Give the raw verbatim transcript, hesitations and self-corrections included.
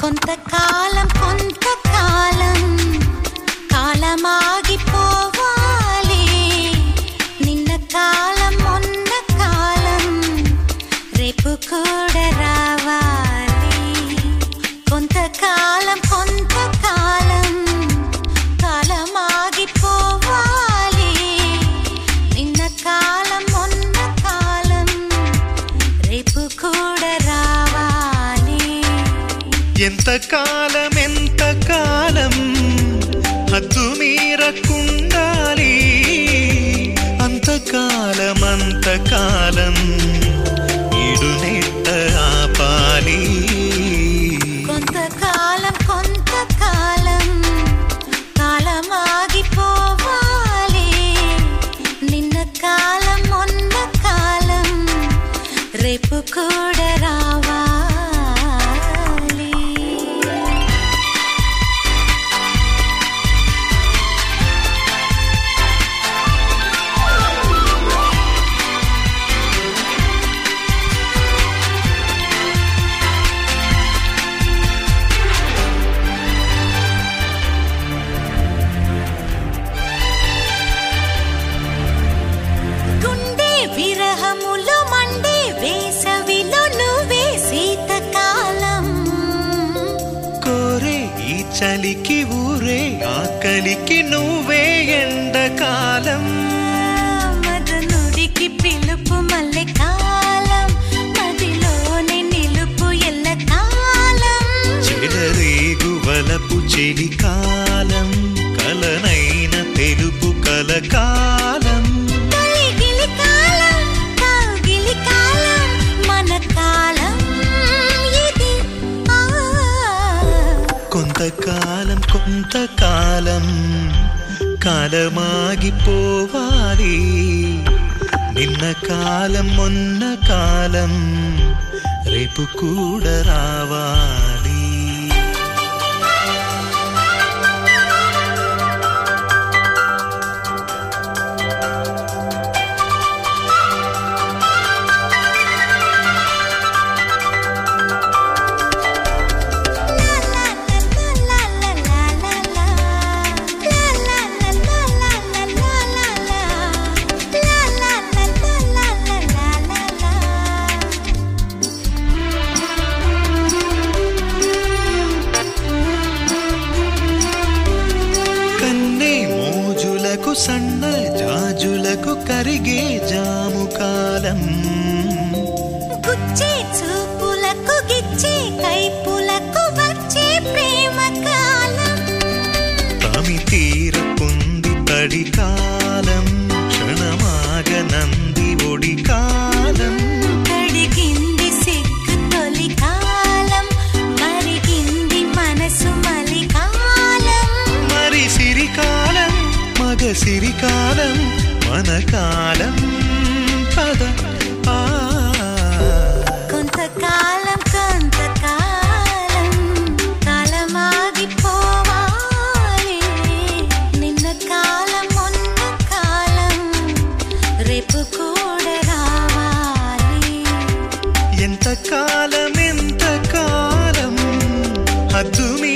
కొంతకాలం కొంతకాలం కాలమాగిపోవాలి నిన్న కాలం మొన్న కాలం రేపు కూడా రావాలి కొంతకాలం కొంతకాలం కాలమాగిపోవాలి నిన్న కాలం మొన్న కాలం రేపు కూడా రావాలి ఎంత కాలం ఎంత కాలం హద్దు మీరకుండాలి అంతకాలం అంతకాలం ఈడునెట్ట ఆపాలి కొంతకాలం కొంతకాలం కాలమాగిపోవాలి నిన్న కాలం మొన్న కాలం రేపు కూడా రావాలి విరహములో మండే వేసవిలో నువ్వే శీతకాలం కోరే ఈ చలికి ఊరే ఆకలికి నువ్వే ఎండకాలం మదనుడికి పిలుపు మల్లె కాలం మదిలోనే నిలుపు ఎల్ల కాలం చెలరేగు వలపు చెలికాలం కలనైన తెలుపు కలకాలం కొంతకాలం కొంతకాలం కాలమాగిపోవాలి నిన్న కాలం మొన్న కాలం రేపు కూడా రావాలి సన్న జాజులకు కరిగే జాము కాలం గుచ్చే చూపులకు గిచ్చే కైపులకు వచ్చే ప్రేమ కాలం తమి తీరకుంది తడి కాలం క్షణమాగనంది ఒడి కాలం కడిగింది సిగ్గు తొలి కాలం మరిగింది మనసు మలి కాలం మరి సిరికాలం మగ సిరికాలం మన కాలం పద కొంతకాలం కొంతకాలం కాలమాగిపోవాలి నిన్న కాలం మొన్న కాలం రేపు కూడా రావాలి ఎంత కాలం ఎంత కాలం హద్దు